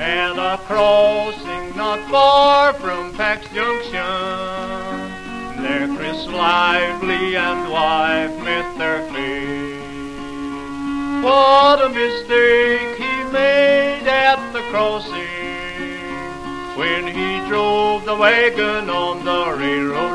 At a crossing not far from Pax Junction, there Chris Lively and wife met their fate. What a mistake he made at the crossing when he drove the wagon on the railroad